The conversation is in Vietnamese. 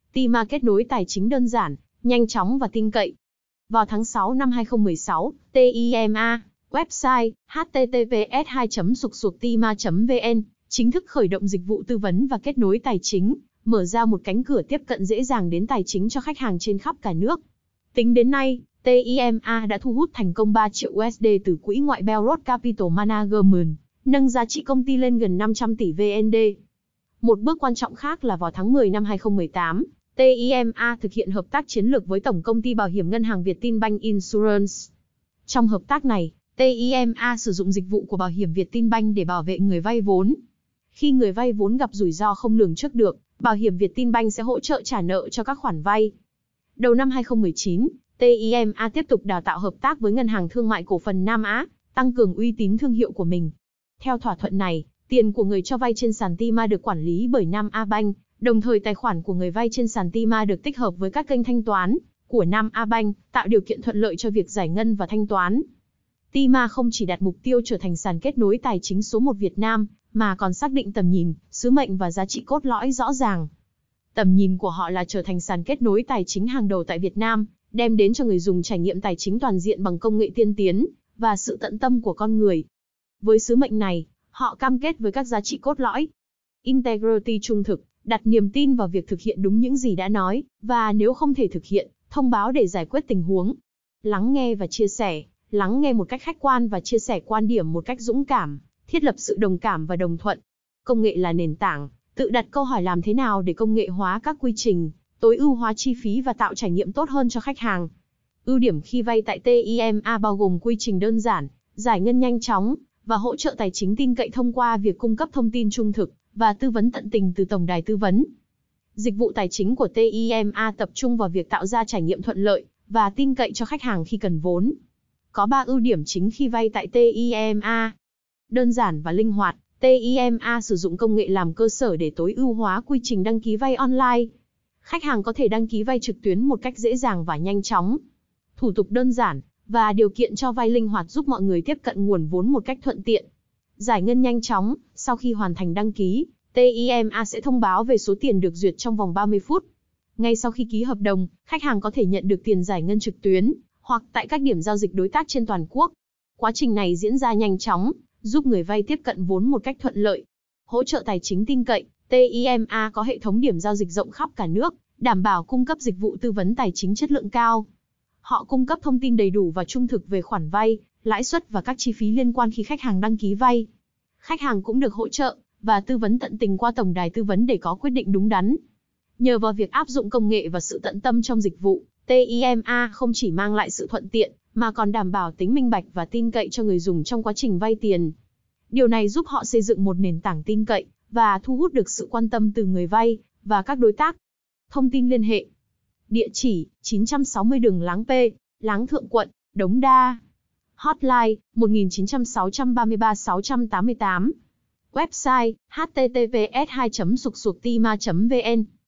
Tima kết nối tài chính đơn giản, nhanh chóng và tin cậy. Vào tháng 6 năm 2016, Tima, website https://tima.vn, chính thức khởi động dịch vụ tư vấn và kết nối tài chính, mở ra một cánh cửa tiếp cận dễ dàng đến tài chính cho khách hàng trên khắp cả nước. Tính đến nay, Tima đã thu hút thành công 3 triệu USD từ quỹ ngoại Belrose Capital Management, nâng giá trị công ty lên gần 500 tỷ VND. Một bước quan trọng khác là vào tháng 10 năm 2018, Tima thực hiện hợp tác chiến lược với Tổng công ty Bảo hiểm Ngân hàng Vietinbank Insurance. Trong hợp tác này, Tima sử dụng dịch vụ của Bảo hiểm Vietinbank để bảo vệ người vay vốn. Khi người vay vốn gặp rủi ro không lường trước được, Bảo hiểm Vietinbank sẽ hỗ trợ trả nợ cho các khoản vay. Đầu năm 2019, Tima tiếp tục đào tạo hợp tác với Ngân hàng Thương mại Cổ phần Nam Á, tăng cường uy tín thương hiệu của mình. Theo thỏa thuận này, tiền của người cho vay trên sàn Tima được quản lý bởi Nam Á Bank, đồng thời tài khoản của người vay trên sàn Tima được tích hợp với các kênh thanh toán của Nam Á Bank, tạo điều kiện thuận lợi cho việc giải ngân và thanh toán. Tima không chỉ đặt mục tiêu trở thành sàn kết nối tài chính số 1 Việt Nam, mà còn xác định tầm nhìn, sứ mệnh và giá trị cốt lõi rõ ràng. Tầm nhìn của họ là trở thành sàn kết nối tài chính hàng đầu tại Việt Nam, đem đến cho người dùng trải nghiệm tài chính toàn diện bằng công nghệ tiên tiến và sự tận tâm của con người. Với sứ mệnh này, họ cam kết với các giá trị cốt lõi. Integrity trung thực, đặt niềm tin vào việc thực hiện đúng những gì đã nói, và nếu không thể thực hiện, thông báo để giải quyết tình huống. Lắng nghe và chia sẻ, lắng nghe một cách khách quan và chia sẻ quan điểm một cách dũng cảm, thiết lập sự đồng cảm và đồng thuận. Công nghệ là nền tảng, tự đặt câu hỏi làm thế nào để công nghệ hóa các quy trình, tối ưu hóa chi phí và tạo trải nghiệm tốt hơn cho khách hàng. Ưu điểm khi vay tại Tima bao gồm quy trình đơn giản, giải ngân nhanh chóng, và hỗ trợ tài chính tin cậy thông qua việc cung cấp thông tin trung thực và tư vấn tận tình từ tổng đài tư vấn. Dịch vụ tài chính của Tima tập trung vào việc tạo ra trải nghiệm thuận lợi và tin cậy cho khách hàng khi cần vốn. Có 3 ưu điểm chính khi vay tại Tima. Đơn giản và linh hoạt, Tima sử dụng công nghệ làm cơ sở để tối ưu hóa quy trình đăng ký vay online. Khách hàng có thể đăng ký vay trực tuyến một cách dễ dàng và nhanh chóng. Thủ tục đơn giản và điều kiện cho vay linh hoạt giúp mọi người tiếp cận nguồn vốn một cách thuận tiện. Giải ngân nhanh chóng, sau khi hoàn thành đăng ký, Tima sẽ thông báo về số tiền được duyệt trong vòng 30 phút. Ngay sau khi ký hợp đồng, khách hàng có thể nhận được tiền giải ngân trực tuyến, hoặc tại các điểm giao dịch đối tác trên toàn quốc. Quá trình này diễn ra nhanh chóng, giúp người vay tiếp cận vốn một cách thuận lợi. Hỗ trợ tài chính tin cậy, Tima có hệ thống điểm giao dịch rộng khắp cả nước, đảm bảo cung cấp dịch vụ tư vấn tài chính chất lượng cao. Họ cung cấp thông tin đầy đủ và trung thực về khoản vay, lãi suất và các chi phí liên quan khi khách hàng đăng ký vay. Khách hàng cũng được hỗ trợ và tư vấn tận tình qua tổng đài tư vấn để có quyết định đúng đắn. Nhờ vào việc áp dụng công nghệ và sự tận tâm trong dịch vụ, Tima không chỉ mang lại sự thuận tiện, mà còn đảm bảo tính minh bạch và tin cậy cho người dùng trong quá trình vay tiền. Điều này giúp họ xây dựng một nền tảng tin cậy và thu hút được sự quan tâm từ người vay và các đối tác. Thông tin liên hệ. Địa chỉ: 960 đường Láng P, Láng Thượng Quận, Đống Đa. Hotline: 1933688. Website: https://tima.vn